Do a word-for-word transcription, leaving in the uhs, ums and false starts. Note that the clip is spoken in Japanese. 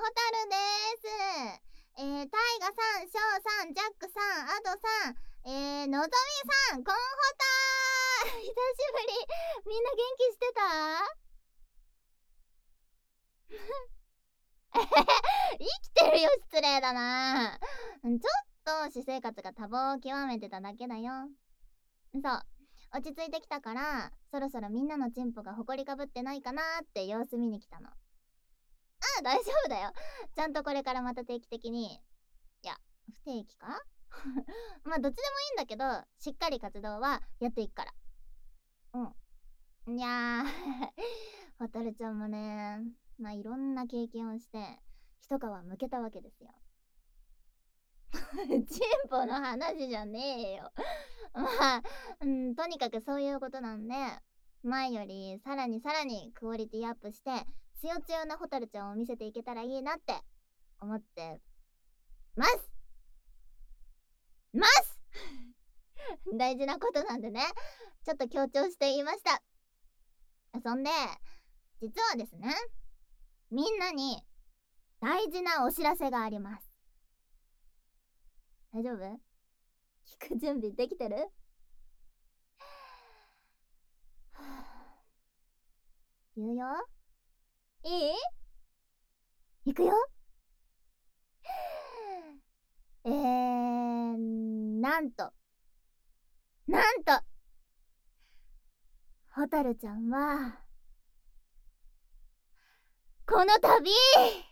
タルです。えー、タイガさん、ショウさん、ジャックさん、アドさん、えー、のぞみさん、コンホター久しぶり。みんな元気してた？生きてるよ、失礼だな。ちょっと私生活が多忙を極めてただけだよ。そう、落ち着いてきたからそろそろみんなのチンポがほこりかぶってないかなーって様子見に来たの。ああ、大丈夫だよ。ちゃんとこれからまた定期的に、いや不定期かまあどっちでもいいんだけど、しっかり活動はやっていくから。うん。いやーホタルちゃんもね、まあいろんな経験をして一皮むけたわけですよ。チンポの話じゃねえよ。まあ、うん、とにかくそういうことなんで、前よりさらにさらにクオリティアップしてつよつよなホタルちゃんを見せていけたらいいなって思ってますます大事なことなんでね、ちょっと強調して言いました。そんで、実はですね、みんなに大事なお知らせがあります。大丈夫？聞く準備できてる？言うよ。いい？いくよ。えー、なんとなんとホタルちゃんはこの度